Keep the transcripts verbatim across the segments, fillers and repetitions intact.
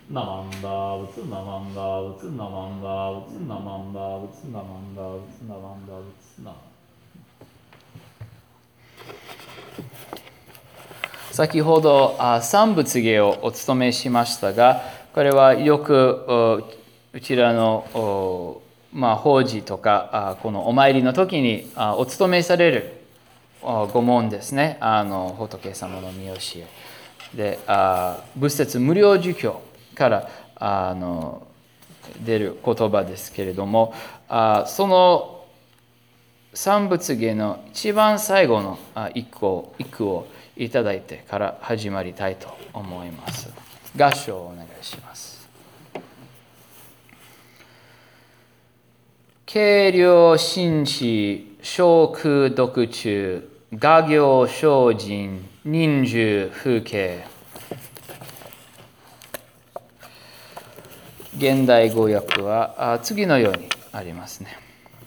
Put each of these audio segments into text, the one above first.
ナマンダブツナマンダブツナマンダブツナマンダブツナマンダブツナマンダブツナ。先ほど三仏芸をお務めしましたが、これはよくうちらの、まあ、法事とかこのお参りの時にお務めされる御門ですね。あの仏様の見教えで、仏説無料儒教からあの出る言葉ですけれども、その三仏芸の一番最後の一句を一句をいただいてから始まりたいと思います。合唱をお願いします。軽量心志小空読中画行精進忍住風景。現代語訳は次のようにありますね。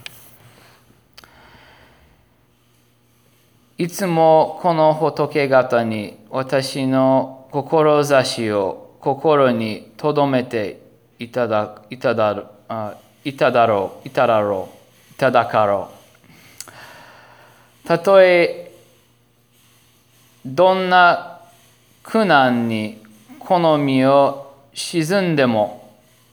いつもこの仏方に私の志を心に留めていただいただいただろういただろういただかろう。たとえどんな苦難に好みを沈んでも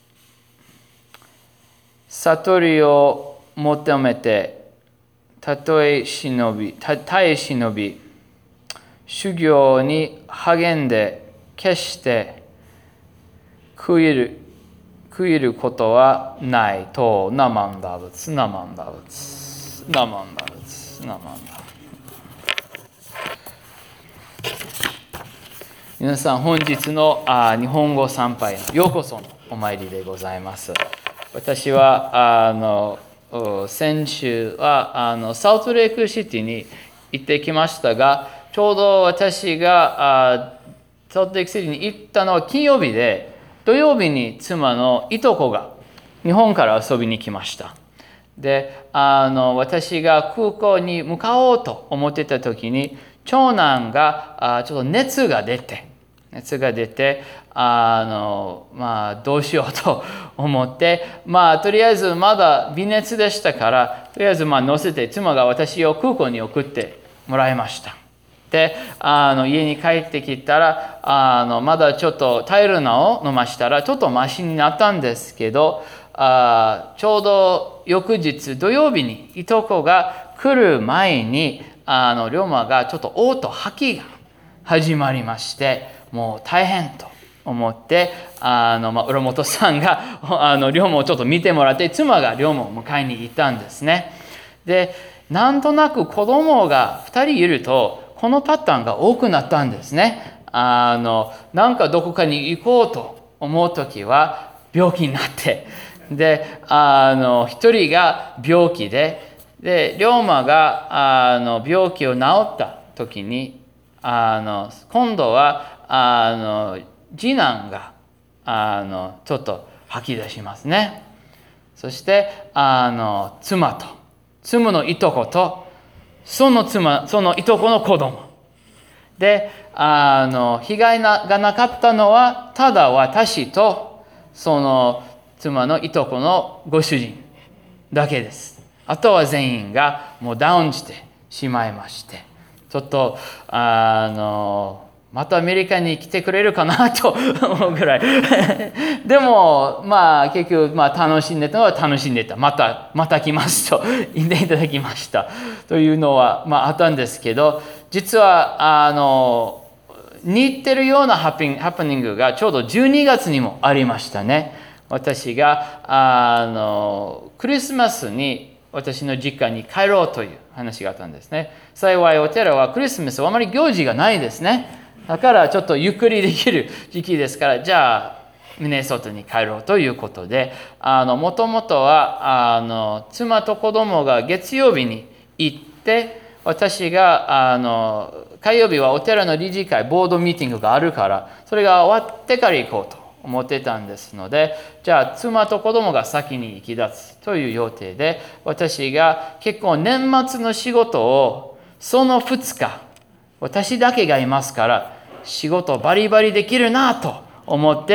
悟りを求めてたとえ忍び、耐え忍び、修行に励んで決して悔いる、悔いることはないと、ナマンダブツ、ナマンダブツ、ナマンダブツ、ナマンダブツ。皆さん、本日のあ日本語参拝のようこそのお参りでございます。私は、あの、先週はあのサウトレイクシティに行ってきましたが、ちょうど私があサウトレイクシティに行ったのは金曜日で、土曜日に妻のいとこが日本から遊びに来ました。で、あの私が空港に向かおうと思ってた時に、長男があちょっと熱が出て、熱が出て、あのまあどうしようと思って、まあとりあえずまだ微熱でしたから、とりあえずまあ乗せて妻が私を空港に送ってもらいました。で、あの家に帰ってきたら、あのまだちょっとタイルナを飲ましたらちょっとマシになったんですけど、あちょうど翌日土曜日にいとこが来る前に、あの龍馬がちょっと嘔吐吐きが始まりまして、もう大変と思って、あの、まあ、浦本さんがあの龍馬をちょっと見てもらって、妻が龍馬を迎えに行ったんですね。で、なんとなく子供がふたりいるとこのパターンが多くなったんですね。あのなんかどこかに行こうと思う時は病気になって、で、あの一人が病気で、で龍馬があの病気を治った時に、あの今度はあの次男があのちょっと吐き出しますね。そしてあの妻と妻のいとことその妻そのいとこの子供で、あの被害がなかったのはただ私とその妻のいとこのご主人だけです。あとは全員がもうダウンしてしまいまして、ちょっとあのまたアメリカに来てくれるかなと思うぐらいでもまあ結局、まあ、楽しんでたのは楽しんでた、またまた来ますと言っていただきましたというのは、まあ、あったんですけど、実はあの似てるようなハプニングがちょうどじゅうにがつにもありましたね。私があのクリスマスに私の実家に帰ろうという話があったんですね。幸いお寺はクリスマスはあまり行事がないですね。だからちょっとゆっくりできる時期ですから、じゃあミネソタに帰ろうということで、あのもともとはあの妻と子供が月曜日に行って、私があの火曜日はお寺の理事会ボードミーティングがあるから、それが終わってから行こうと思ってたんですので、じゃあ妻と子供が先に行き立つという予定で、私が結構年末の仕事をそのふつか私だけがいますから、仕事バリバリできるなと思って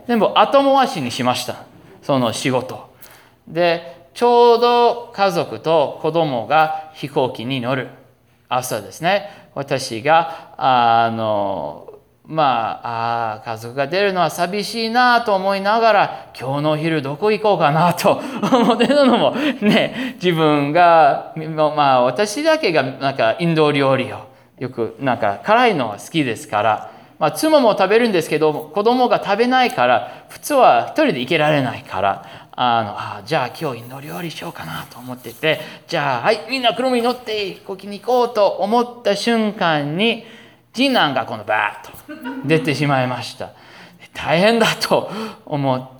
全部後回しにしました。その仕事。で、ちょうど家族と子供が飛行機に乗る朝ですね。私が、あの、まあ、あ家族が出るのは寂しいなと思いながら、今日のお昼どこ行こうかなと思ってたのもね、自分が、まあ私だけがなんかインド料理をよくなんか辛いのは好きですから、まあ妻も食べるんですけど、子供が食べないから、普通は一人で行けられないから、あのあじゃあ今日インド料理しようかなと思ってて、じゃあはいみんな車に乗って飛行機に行こうと思った瞬間に、次男がこのバーッと出てしまいました。大変だと思って、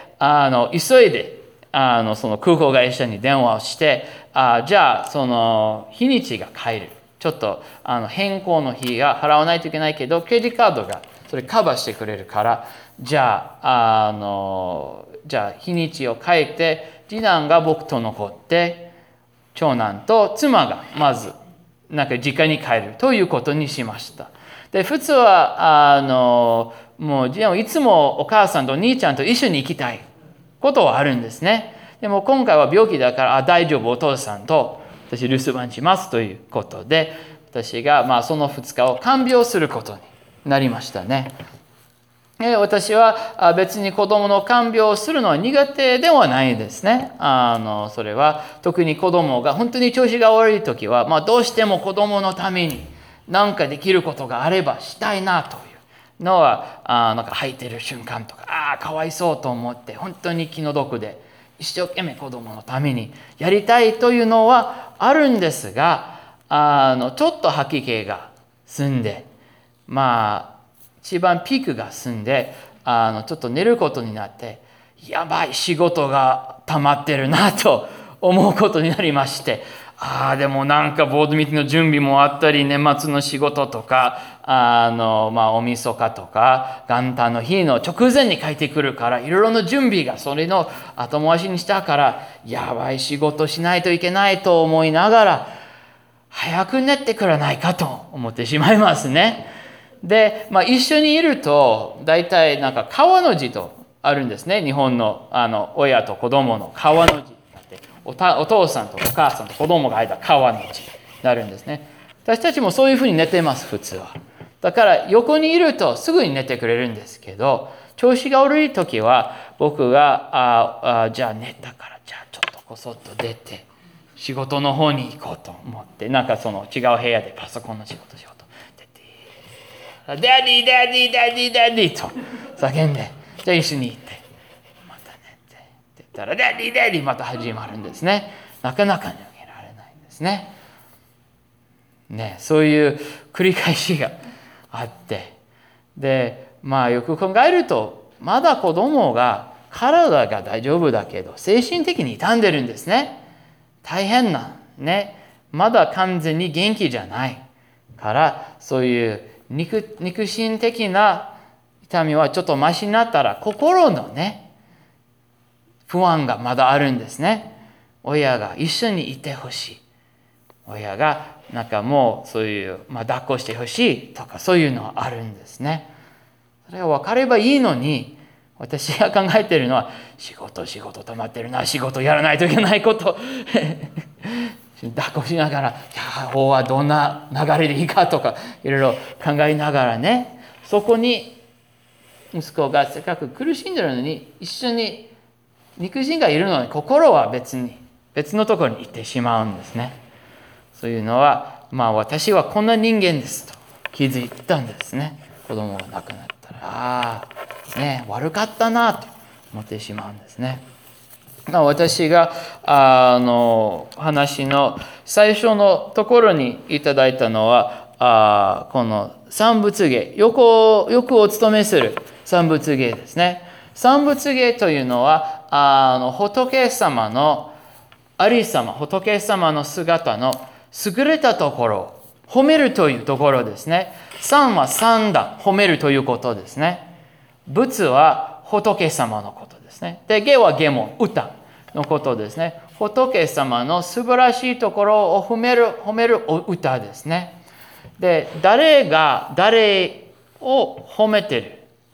あの急いであのその空港会社に電話をして、あじゃあその日にちが変える。ちょっとあの変更の日が払わないといけないけど、クレジットカードがそれカバーしてくれるから、じゃあ、あの、じゃあ日にちを変えて、次男が僕と残って、長男と妻がまず、なんか実家に帰るということにしました。で、普通は、あの、もういつもお母さんと兄ちゃんと一緒に行きたいことはあるんですね。でも今回は病気だから、あ大丈夫、お父さんと私留守番しますということで、私がまあそのふつかを看病することになりましたね。で私は別に子供の看病をするのは苦手ではないですね。あのそれは特に子供が本当に調子が悪い時は、まあ、どうしても子供のために何かできることがあればしたいなというのは、あなんか吐いてる瞬間とか、ああかわいそうと思って本当に気の毒で一生懸命子供のためにやりたいというのはあるんですが、あのちょっと吐き気が済んで、まあ一番ピークが済んで、あのちょっと寝ることになって、やばい仕事が溜まってるなと思うことになりまして、ああでもなんかボードミーティングの準備もあったり、年末の仕事とか、あのまあおみそかとか元旦の日の直前に帰ってくるから、いろいろな準備がそれの後回しにしたから、やばい仕事しないといけないと思いながら、早く寝てくれないかと思ってしまいますね。で、まあ、一緒にいると大体なんか川の字とあるんですね。日本のあの親と子供の川の字っておたお父さんとお母さんと子供が間川の字になるんですね。私たちもそういうふうに寝てます普通は。だから横にいるとすぐに寝てくれるんですけど、調子が悪い時は僕がああじゃあ寝たからじゃあちょっとこそっと出て仕事の方に行こうと思って、なんかその違う部屋でパソコンの仕事しようと。ダディダディダディダディと叫んで、じゃあ一緒に行ってまた寝てって言ったらダディダディまた始まるんですね。なかなか寝られないんですね。ね、そういう繰り返しがあって、でまあよく考えると、まだ子供が体が大丈夫だけど精神的に傷んでるんですね。大変なね、まだ完全に元気じゃないから、そういう肉, 肉心的な痛みはちょっとマシになったら、心のね不安がまだあるんですね。親が一緒にいてほしい、親がなんかもうそういう、まあ、抱っこしてほしいとか、そういうのはあるんですね。それが分かればいいのに、私が考えているのは、仕事仕事溜まってるな、仕事やらないといけないこと抱っこしながら、いや法はどんな流れでいいかとかいろいろ考えながらね、そこに息子がせっかく苦しんでるのに、一緒に肉親がいるのに心は別に別のところに行ってしまうんですね。そういうのは、まあ私はこんな人間ですと気づいたんですね。子供が亡くなったら、ああね悪かったなと思ってしまうんですね。私があの話の最初のところにいただいたのは、あこの三仏芸、よくよくお勤めする三仏芸ですね。三仏芸というのは、あの仏様のありさま、仏様の姿の優れたところを褒めるというところですね。三は三段、褒めるということですね。仏は仏様のことですね。で、芸は芸門、歌のことですね。仏様の素晴らしいところを褒める、褒める歌ですね。で、誰が誰を褒めてる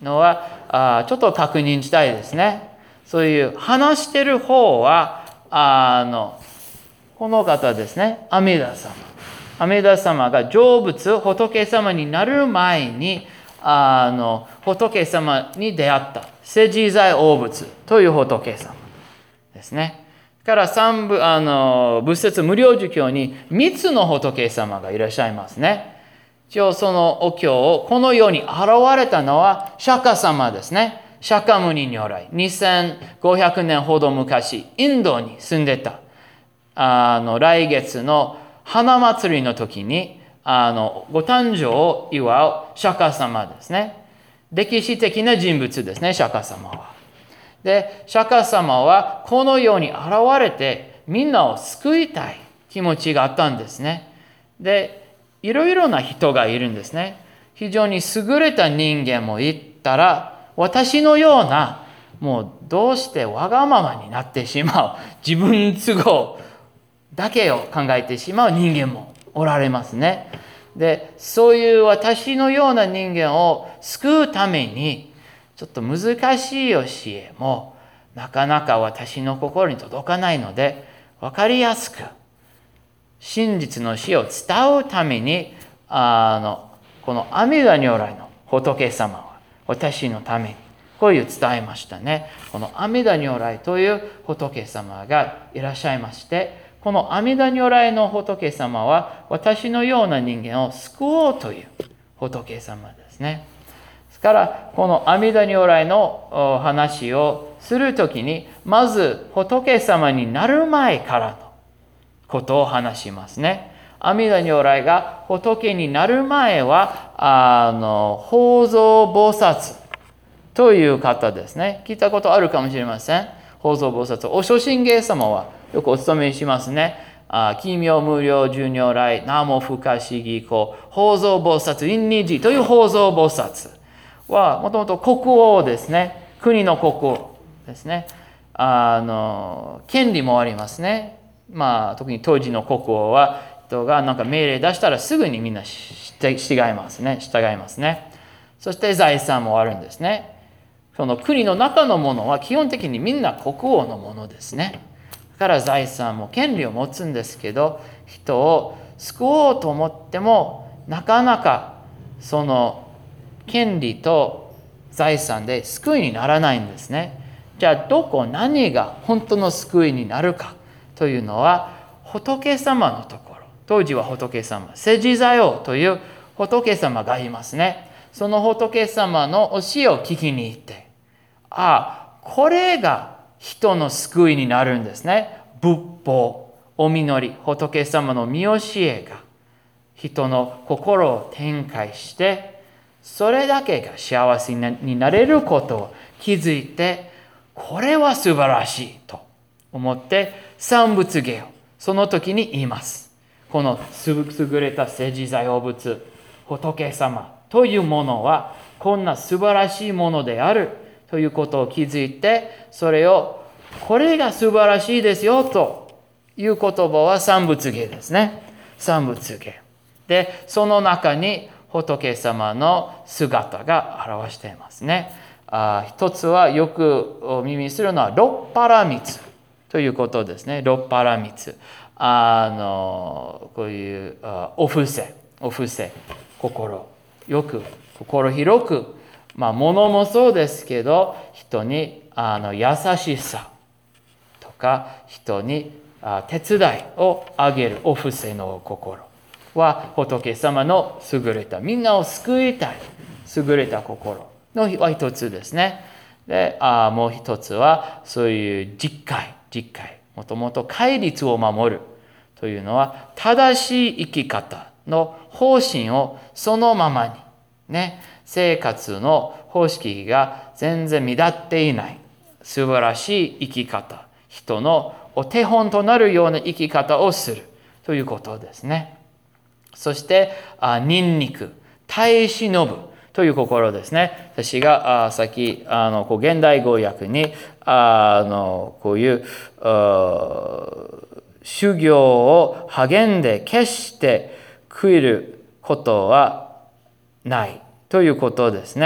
のはあちょっと確認したいですね。そういう話してる方はあのこの方ですね、阿弥陀様。阿弥陀様が成仏、仏様になる前にあの仏様に出会った世自在応仏という仏様ですね。から三部あの仏説無料儒教に三つの仏様がいらっしゃいますね。一応そのお経をこの世に現れたのは釈迦様ですね。釈迦牟尼如来。にせんごひゃくねんほど昔、インドに住んでた。あの来月の花祭りの時にあのご誕生を祝う釈迦様ですね。歴史的な人物ですね、釈迦様は。で、釈迦様はこの世に現れてみんなを救いたい気持ちがあったんですね。で、いろいろな人がいるんですね。非常に優れた人間もいたら、私のようなもうどうしてわがままになってしまう自分都合だけを考えてしまう人間もおられますね。で、そういう私のような人間を救うためにちょっと難しい教えもなかなか私の心に届かないので、分かりやすく真実の死を伝うためにあのこの阿弥陀如来の仏様は私のためにこういう伝えましたね。この阿弥陀如来という仏様がいらっしゃいまして、この阿弥陀如来の仏様は私のような人間を救おうという仏様ですね。ですからこの阿弥陀如来の話をするときに、まず仏様になる前からのことを話しますね。阿弥陀如来が仏になる前はあの法蔵菩薩という方ですね。聞いたことあるかもしれません。法蔵菩薩、お初心芸様はよくお勤めしますね。あ奇妙無量寿如来、南無不可思議光、法蔵菩薩、陰二寺という法蔵菩薩はもともと国王ですね。国の国王ですね。あの権利もありますね。まあ特に当時の国王は人がなんか命令出したらすぐにみんな従いますね。従いますね。そして財産もあるんですね。その国の中のものは基本的にみんな国王のものですね。だから財産も権利を持つんですけど、人を救おうと思ってもなかなかその権利と財産で救いにならないんですね。じゃあどこ何が本当の救いになるかというのは仏様のところ、当時は仏様、世自在王という仏様がいますね。その仏様の教えを聞きに行って、ああ、これが人の救いになるんですね。仏法、お祈り、仏様の見教えが人の心を展開して、それだけが幸せになれることを気づいて、これは素晴らしいと思って三仏芸をその時に言います。この優れた世自在応仏、仏様というものはこんな素晴らしいものであるということを気づいて、それをこれが素晴らしいですよという言葉は三仏芸ですね。三仏芸で、その中に仏様の姿が表していますね。あ一つはよく耳にするのは六波羅蜜ということですね。六波羅蜜、あのこういうお布施、お布施、心よく心広く、まあ物もそうですけど、人にあの優しさとか人に手伝いをあげるお布施の心は仏様の優れた、みんなを救いたい優れた心のは一つですね。で、あもう一つはそういう実戒、実戒、もともと戒律を守るというのは正しい生き方の方針をそのままにね、生活の方式が全然乱っていない素晴らしい生き方、人のお手本となるような生き方をするということですね。そしてニンニク、耐え忍ぶという心ですね。私があさっきあのこう現代語訳にあのこういう修行を励んで決して悔いることはないということですね。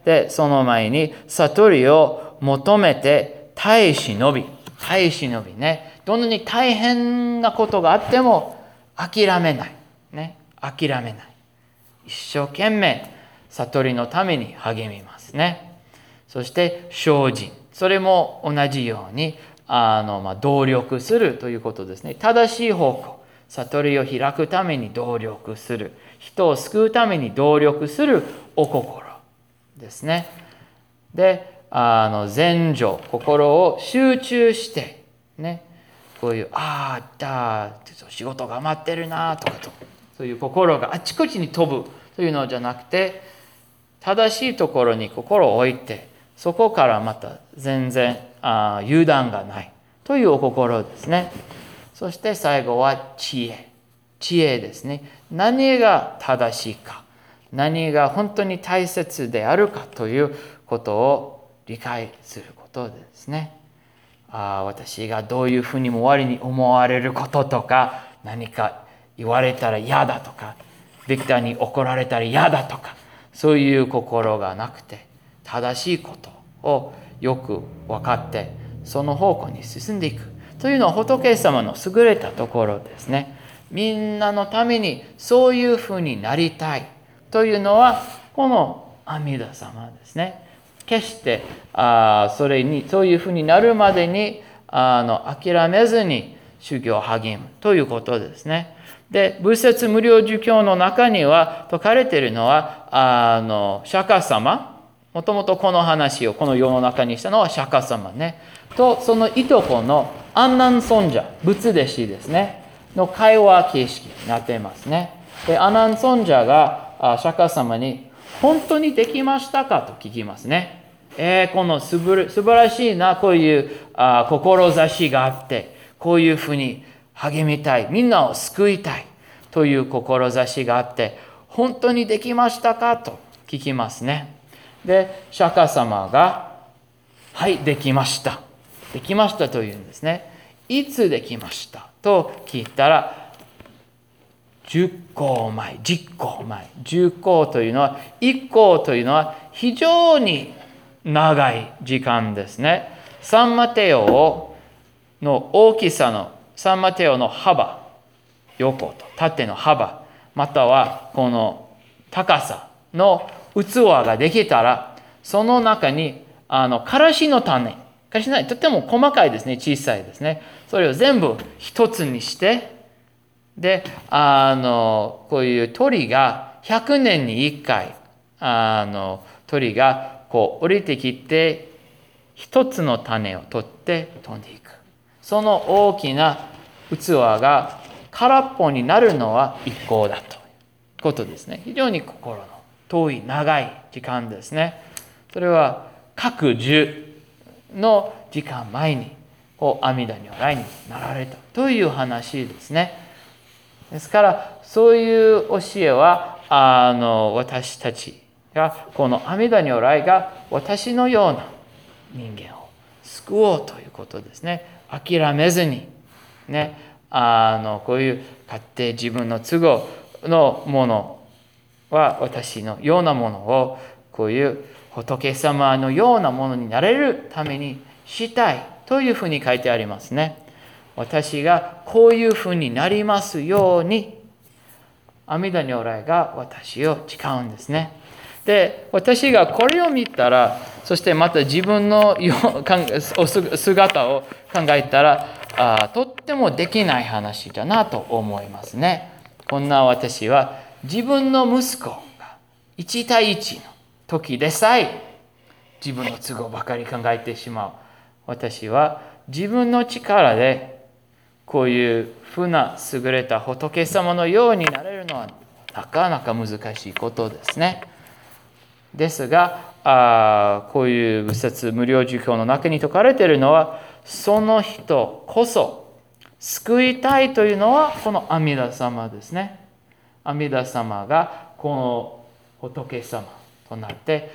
で、その前に悟りを求めて耐え忍び、耐え忍びね。どんなに大変なことがあっても諦めない。ね。諦めない。一生懸命悟りのために励みますね。そして精進。それも同じようにあの、まあ、努力するということですね。正しい方向。悟りを開くために努力する。人を救うために努力するお心ですね。で、あの禅情、心を集中して、ね、こういう、ああ、だ仕事頑張ってるなとかと、そういう心があちこちに飛ぶというのじゃなくて、正しいところに心を置いて、そこからまた全然あ油断がないというお心ですね。そして最後は知恵。知恵ですね。何が正しいか、何が本当に大切であるかということを理解することですね。あ私がどういうふうにも終わりに思われることとか、何か言われたら嫌だとか、ビクターに怒られたら嫌だとか、そういう心がなくて、正しいことをよく分かって、その方向に進んでいくというのは仏様の優れたところですね。みんなのためにそういうふうになりたいというのは、この阿弥陀様ですね。決してあそれにそういうふうになるまでにあの諦めずに修行を励むということですね。で、仏説無量寿経の中には説かれているのは、あの釈迦様、もともとこの話をこの世の中にしたのは釈迦様ね、とそのいとこの安南尊者、仏弟子ですね、の会話形式になっていますね。で、安南尊者が釈迦様に、本当にできましたかと聞きますね。えー、このすぶ素晴らしいな、こういうあ志があって、こういうふうに励みたい、みんなを救いたいという志があって、本当にできましたかと聞きますね。で、釈迦様が、はい、できました。できましたというんですね。いつできましたと聞いたら、じゅっこまえ、じゅっこまえ、じゅっこというのは、いっこというのは非常に長い時間ですね。サンマテオの大きさの、サンマテオの幅、横と縦の幅、またはこの高さの器ができたら、その中にあのからしの種、からしの種、とても細かいですね、小さいですね。それを全部一つにして、で、あのこういう鳥がひゃくねんにいっかい、あの鳥がこう降りてきて、一つの種を取って飛んでいく。その大きな器が空っぽになるのはいっこだということですね。非常に心の遠い長い時間ですね。それは各十の時間前にこう阿弥陀如来になられたという話ですね。ですからそういう教えはあの私たちがこの阿弥陀如来が私のような人間を救おうということですね。諦めずにね、あのこういう勝手自分の都合のものは私のようなものをこういう仏様のようなものになれるためにしたいというふうに書いてありますね。私がこういうふうになりますように阿弥陀如来が私を誓うんですね。で、私がこれを見たら、そしてまた自分の姿を考えたら、あとってもできない話だなと思いますね。こんな私は自分の息子がいち対いちの時でさえ自分の都合ばかり考えてしまう。私は自分の力でこういうふうな優れた仏様のようになれるのはなかなか難しいことですね。ですが、あこういう仏説無量寿経の中に説かれているのは、その人こそ救いたいというのはこの阿弥陀様ですね。阿弥陀様がこの仏様となって、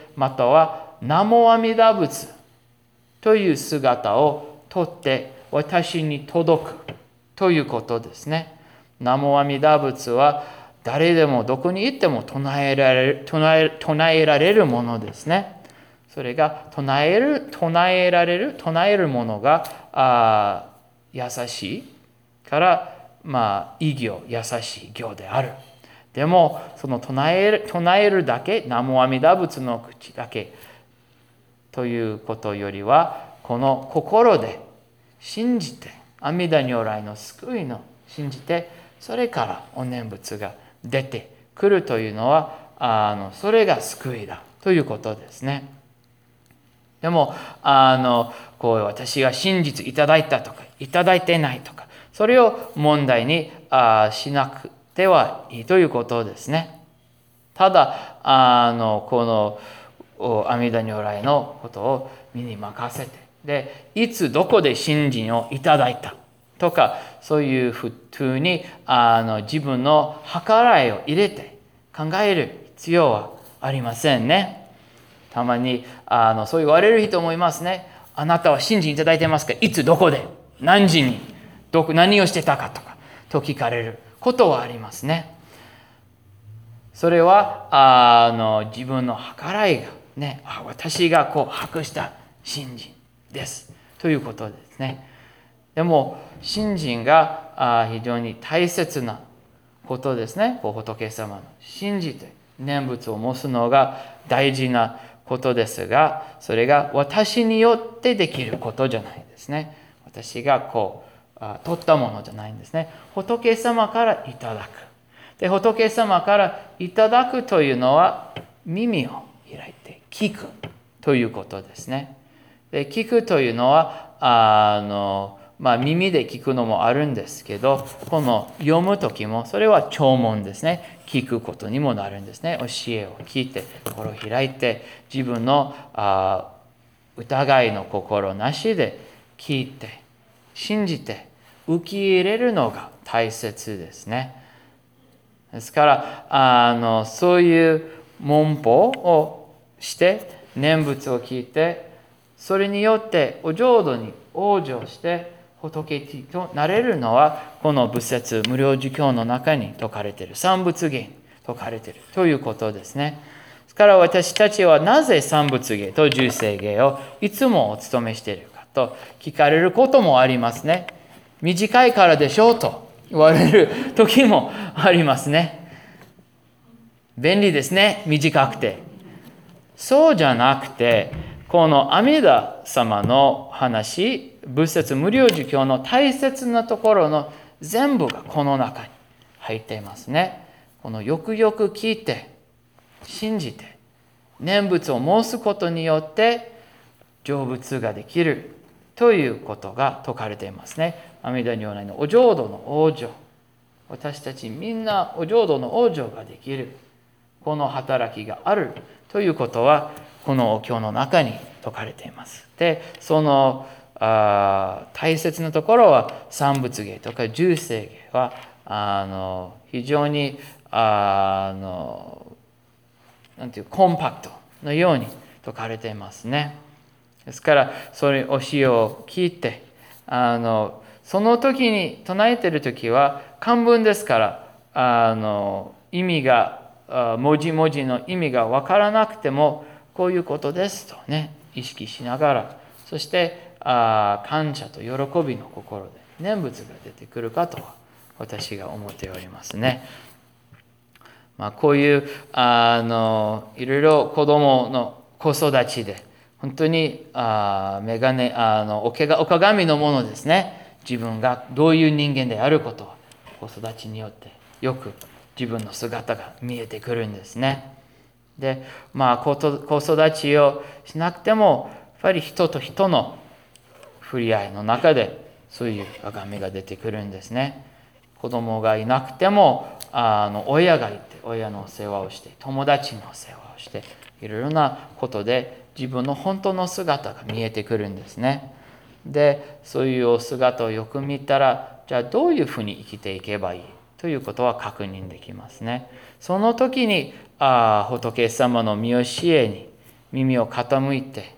または南無阿弥陀仏という姿をとって私に届くということですね。南無阿弥陀仏は誰でもどこに行っても唱えられる、唱え、唱えられるものですね。 それが唱える、唱えられる、唱えるものがあ優しいから、まあ、異行、優しい行である。でも、その唱える、唱えるだけ、南無阿弥陀仏の口だけということよりは、この心で信じて、阿弥陀如来の救いの信じて、それからお念仏が出てくるというのは、あのそれが救いだということですね。でも、あのこう私が真実いただいたとか、いただいてないとか、それを問題にあしなくてはいいということですね。ただ、あのこの阿弥陀如来のことを身に任せて、で、いつどこで信心をいただいたとか、そういうふうにあの自分の計らいを入れて考える必要はありませんね。たまにあのそう言われる人もいますね。あなたは信心いただいてますか？いつどこで何時にどこ何をしてたかとかと聞かれることはありますね。それはあの自分の計らいがね、あ私がこう博した信心ですということですね。でも信心が非常に大切なことですね。仏様の信じて念仏を申すのが大事なことですが、それが私によってできることじゃないですね。私がこう取ったものじゃないんですね。仏様からいただく。で、仏様からいただくというのは耳を開いて聞くということですね。で、聞くというのはあの、まあ、耳で聞くのもあるんですけど、この読むときもそれは聴聞ですね。聞くことにもなるんですね。教えを聞いて心を開いて自分のあ疑いの心なしで聞いて信じて受け入れるのが大切ですね。ですからあのそういう文法をして念仏を聞いて、それによってお浄土に往生して仏となれるのは、この仏説無量寿経の中に説かれている三仏芸に説かれているということですね。ですから私たちはなぜ三仏芸と十世芸をいつもお務めしているかと聞かれることもありますね。短いからでしょうと言われる時もありますね。便利ですね、短くて。そうじゃなくて、この阿弥陀様の話、仏説無量寿経の大切なところの全部がこの中に入っていますね。このよくよく聞いて、信じて、念仏を申すことによって成仏ができるということが説かれていますね。阿弥陀如来のお浄土の往生。私たちみんなお浄土の往生ができる。この働きがあるということは、このお経の中に説かれています。で、そのあ大切なところは三仏芸とか十世芸はあの非常にあのなんていうコンパクトのように説かれていますね。ですからそれ教えを聞いて、あのその時に唱えている時は漢文ですから、あの意味が文字文字の意味が分からなくても、こういうことですとね意識しながら、そしてあ感謝と喜びの心で念仏が出てくるかとは私が思っておりますね。まあ、こういうあのいろいろ子供の子育ちで本当にあメガネあのおけがお鏡のものですね。自分がどういう人間であることは子育ちによってよく自分の姿が見えてくるんですね。で、まあ子育ちをしなくてもやっぱり人と人の触れ合いの中でそういう鏡が出てくるんですね。子供がいなくてもあの親がいて親の世話をして、友達の世話をして、いろいろなことで自分の本当の姿が見えてくるんですね。で、そういうお姿をよく見たら、じゃあどういうふうに生きていけばいいということは確認できますね。その時にあ仏様の見教えに耳を傾いて、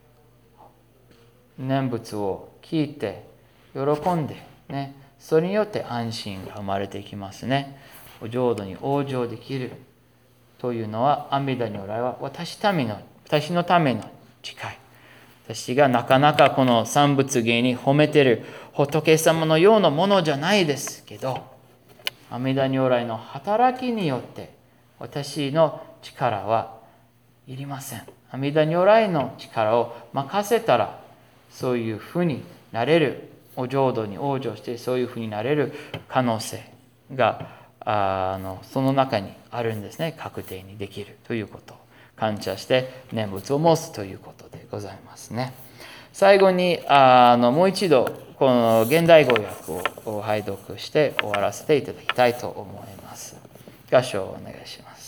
念仏を聞いて喜んでね、それによって安心が生まれていきますね。お浄土に往生できるというのは、阿弥陀如来は私ための私のための近い。私がなかなかこの三仏芸に褒めてる仏様のようなものじゃないですけど、阿弥陀如来の働きによって私の力はいりません。阿弥陀如来の力を任せたら、そういうふうになれる、お浄土に往生してそういうふうになれる可能性があのその中にあるんですね。確定にできるということを感謝して念仏を申すということでございますね。最後にあのもう一度この現代語訳を拝読して終わらせていただきたいと思います。合唱をお願いします。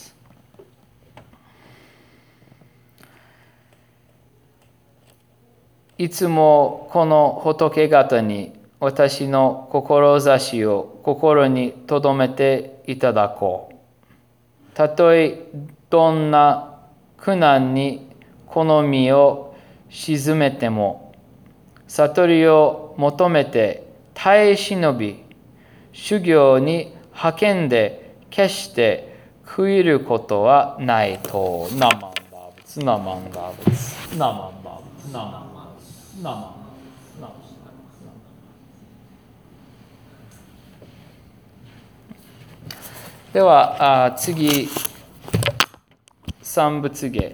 いつもこの仏方に私の志を心に留めていただこう。たとえどんな苦難にこの身を沈めても、悟りを求めて耐え忍び、修行に励んで決して悔いることはないと。ナマンバーブツ、ナマンバーブツ、ナマンバーブツ、ナマンバーブツ。では次三仏芸